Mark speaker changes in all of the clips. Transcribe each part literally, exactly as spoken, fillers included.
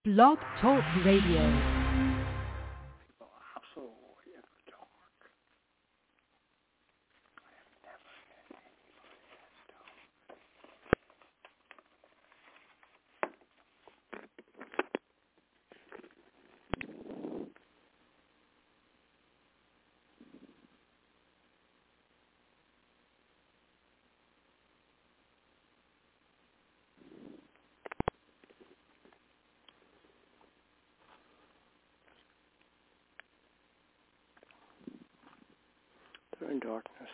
Speaker 1: Blog Talk Radio.
Speaker 2: They're in darkness.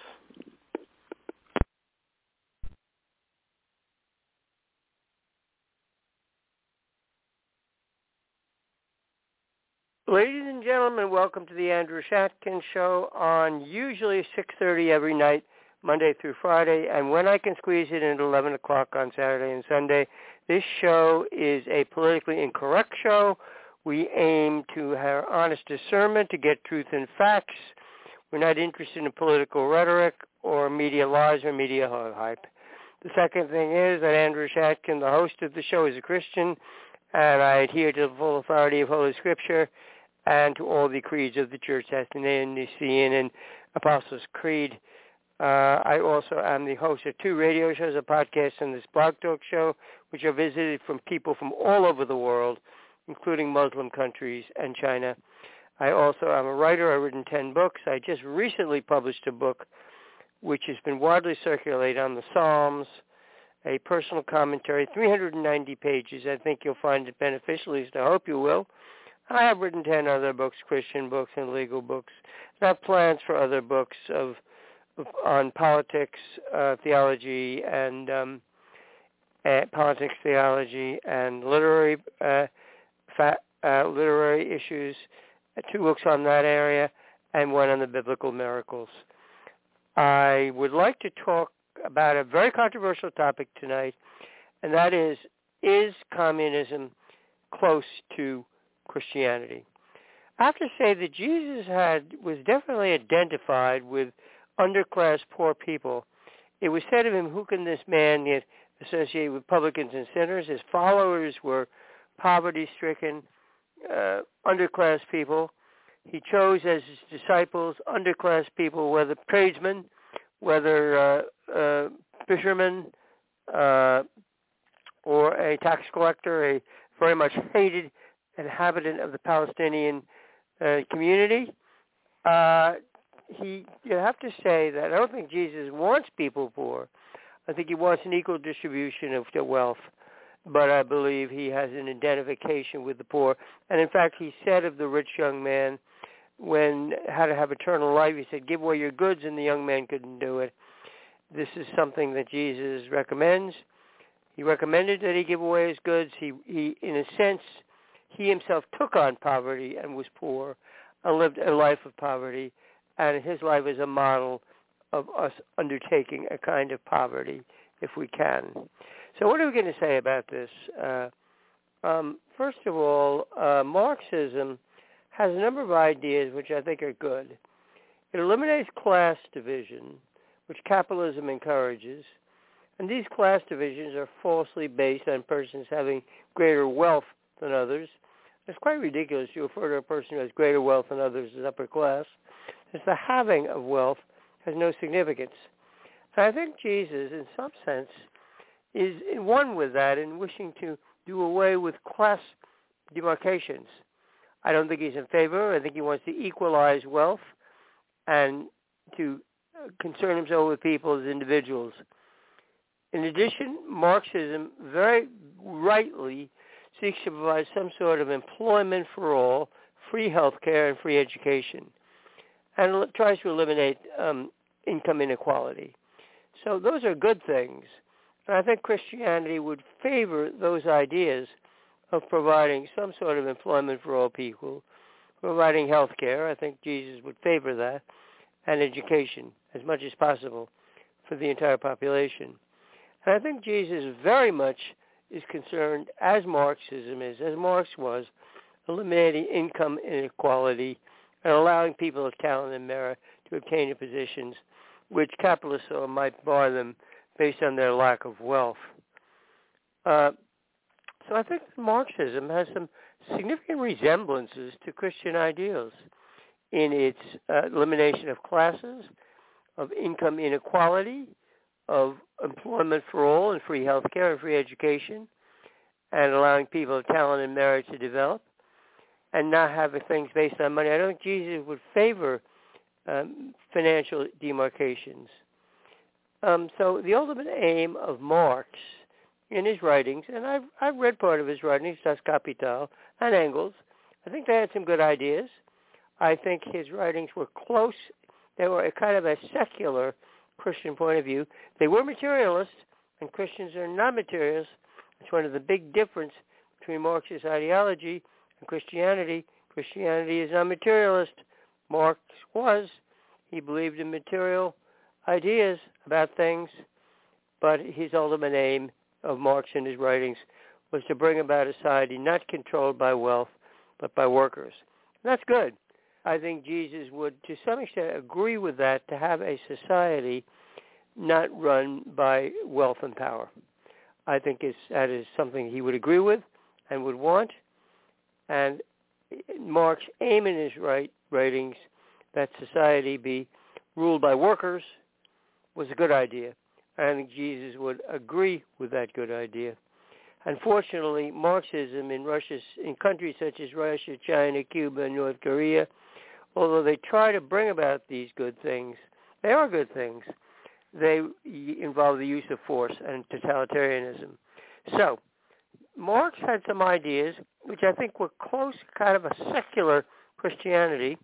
Speaker 2: Ladies and gentlemen, welcome to the Andrew Shatkin Show on usually six thirty every night, Monday through Friday, and when I can squeeze it in at eleven o'clock on Saturday and Sunday. This show is a politically incorrect show. We aim to have honest discernment, to get truth and facts. We're not interested in political rhetoric or media lies or media hype. The second thing is that Andrew Shatkin, the host of the show, is a Christian, and I adhere to the full authority of Holy Scripture and to all the creeds of the Church, that's the Nicene and Apostles' Creed. Uh, I also am the host of two radio shows, a podcast, and this blog talk show, which are visited from people from all over the world, including Muslim countries and China. I also am a writer. I've written ten books. I just recently published a book which has been widely circulated on the Psalms, a personal commentary, three hundred ninety pages. I think you'll find it beneficial, at least I hope you will. I have written ten other books, Christian books and legal books. I have plans for other books of, of on politics, uh, theology, and um, uh, politics, theology, and literary uh, fa- uh, literary issues. Two books on that area, and one on the biblical miracles. I would like to talk about a very controversial topic tonight, and that is, is communism close to Christianity? I have to say that Jesus had was definitely identified with underclass poor people. It was said of him, who can this man get associated with publicans and sinners? His followers were poverty-stricken, Uh, underclass people. He chose as his disciples underclass people, whether tradesmen, whether uh, uh, fishermen, uh, or a tax collector, a very much hated inhabitant of the Palestinian uh, community. Uh, he, you have to say that I don't think Jesus wants people poor. I think he wants an equal distribution of the wealth. But I believe he has an identification with the poor. And in fact, he said of the rich young man, when how to have eternal life, he said, give away your goods, and the young man couldn't do it. This is something that Jesus recommends. He recommended that he give away his goods. He, he, in a sense, he himself took on poverty and was poor and lived a life of poverty. And his life is a model of us undertaking a kind of poverty, if we can. So what are we going to say about this? Uh, um, first of all, uh, Marxism has a number of ideas which I think are good. It eliminates class division, which capitalism encourages, and these class divisions are falsely based on persons having greater wealth than others. It's quite ridiculous to refer to a person who has greater wealth than others as upper class, since the having of wealth has no significance. And I think Jesus, in some sense, is in one with that in wishing to do away with class demarcations. I don't think he's in favor. I think he wants to equalize wealth and to concern himself with people as individuals. In addition, Marxism very rightly seeks to provide some sort of employment for all, free health care, and free education, and tries to eliminate um, income inequality. So those are good things. And I think Christianity would favor those ideas of providing some sort of employment for all people, providing health care. I think Jesus would favor that, and education as much as possible for the entire population. And I think Jesus very much is concerned, as Marxism is, as Marx was, eliminating income inequality and allowing people of talent and merit to obtain positions which capitalists might bar them based on their lack of wealth. Uh, So I think Marxism has some significant resemblances to Christian ideals in its uh, elimination of classes, of income inequality, of employment for all and free health care and free education, and allowing people of talent and merit to develop, and not having things based on money. I don't think Jesus would favor um, financial demarcations. Um, so the ultimate aim of Marx in his writings, and I've, I've read part of his writings, Das Kapital, and Engels, I think they had some good ideas. I think his writings were close. They were a kind of a secular Christian point of view. They were materialist, and Christians are not materialists. It's one of the big difference between Marxist ideology and Christianity. Christianity is not materialist. Marx was. He believed in material ideas about things, but his ultimate aim of Marx in his writings was to bring about a society not controlled by wealth, but by workers. And that's good. I think Jesus would, to some extent, agree with that, to have a society not run by wealth and power. I think it's, that is something he would agree with and would want. And Marx's aim in his write, writings that society be ruled by workers was a good idea. I think Jesus would agree with that good idea. Unfortunately, Marxism in Russia, in countries such as Russia, China, Cuba, and North Korea, although they try to bring about these good things, they are good things. They involve the use of force and totalitarianism. So, Marx had some ideas which I think were close, kind of a secular Christianity.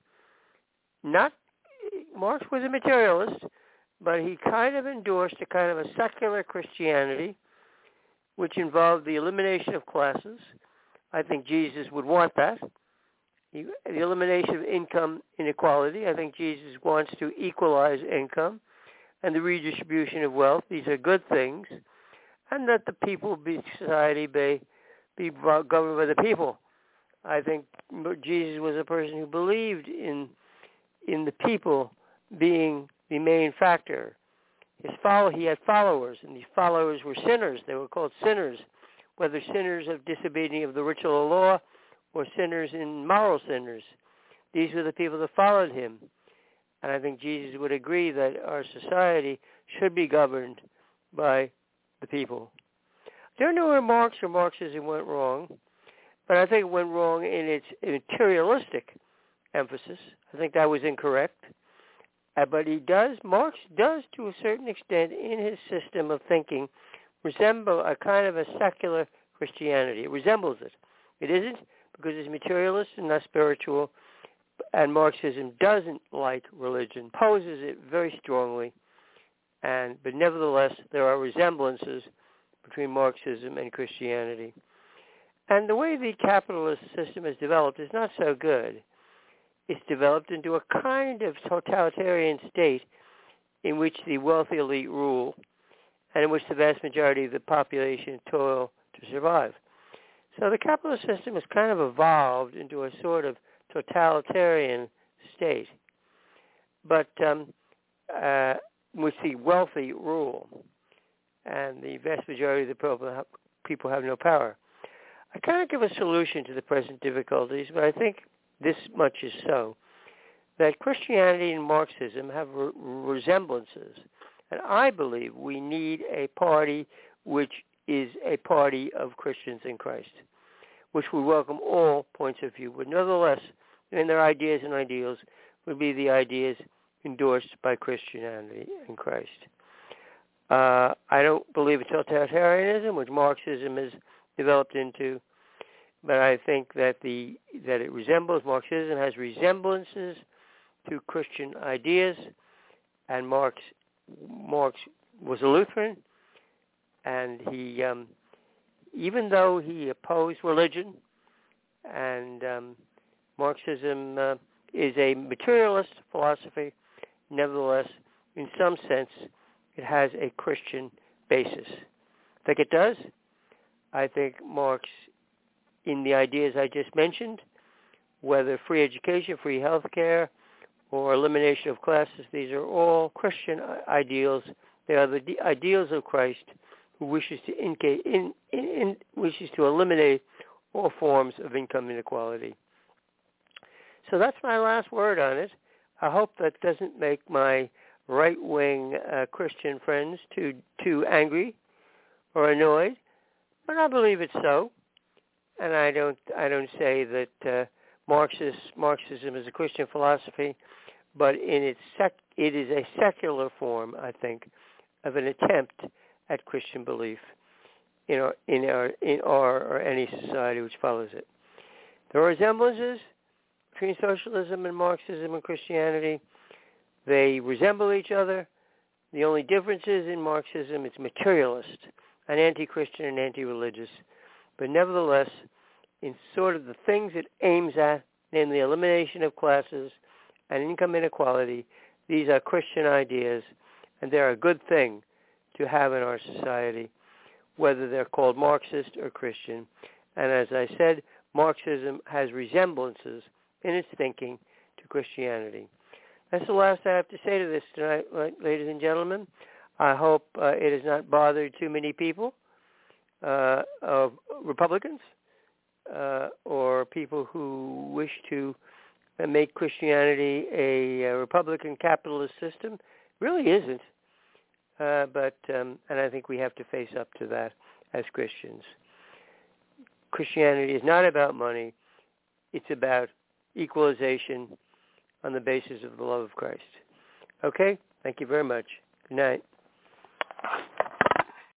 Speaker 2: Not Marx was a materialist, but he kind of endorsed a kind of a secular Christianity, which involved the elimination of classes. I think Jesus would want that. The elimination of income inequality. I think Jesus wants to equalize income and the redistribution of wealth. These are good things. And that the people be society be, be governed by the people. I think Jesus was a person who believed in in the people being the main factor. His follow, he had followers, and these followers were sinners. They were called sinners, whether sinners of disobedience of the ritual law or sinners in moral sinners. These were the people that followed him. And I think Jesus would agree that our society should be governed by the people. I don't know where Marx or Marxism went wrong, but I think it went wrong in its materialistic emphasis. I think that was incorrect. Uh, but he does, Marx does to a certain extent in his system of thinking resemble a kind of a secular Christianity. It resembles it. It isn't because it's materialist and not spiritual, and Marxism doesn't like religion, opposes it very strongly, and but nevertheless there are resemblances between Marxism and Christianity. And the way the capitalist system is developed is not so good. It's developed into a kind of totalitarian state in which the wealthy elite rule and in which the vast majority of the population toil to survive. So the capitalist system has kind of evolved into a sort of totalitarian state, but um, uh, which the wealthy rule and the vast majority of the people have, people have no power. I can't give a solution to the present difficulties, but I think this much is so, that Christianity and Marxism have re- resemblances. And I believe we need a party which is a party of Christians in Christ, which would welcome all points of view, but nevertheless, in their ideas and ideals, would be the ideas endorsed by Christianity and Christ. Uh, I don't believe in totalitarianism, which Marxism has developed into, but I think that the that it resembles, Marxism has resemblances to Christian ideas, and Marx Marx was a Lutheran, and he, um, even though he opposed religion, and um, Marxism uh, is a materialist philosophy, nevertheless, in some sense, it has a Christian basis. I think it does. I think Marx, in the ideas I just mentioned, whether free education, free health care, or elimination of classes, these are all Christian ideals. They are the ideals of Christ, who wishes to inca- in, in, in, wishes to eliminate all forms of income inequality. So that's my last word on it. I hope that doesn't make my right-wing uh, Christian friends too too angry or annoyed, but I believe it's so. And I don't I don't say that uh, Marxist Marxism is a Christian philosophy, but in its sec, it is a secular form, I think, of an attempt at Christian belief in our in our in our or any society which follows it. There are resemblances between socialism and Marxism and Christianity. They resemble each other. The only difference is in Marxism it's materialist and anti-Christian and anti-religious. But nevertheless, in sort of the things it aims at, namely elimination of classes and income inequality, these are Christian ideas, and they're a good thing to have in our society, whether they're called Marxist or Christian. And as I said, Marxism has resemblances in its thinking to Christianity. That's the last I have to say to this tonight, ladies and gentlemen. I hope uh, it has not bothered too many people, uh, of Republicans uh, or people who wish to uh, make Christianity a, a Republican capitalist system. It really isn't. Uh, but um, and I think we have to face up to that as Christians. Christianity is not about money. It's about equalization on the basis of the love of Christ. Okay? Thank you very much. Good night.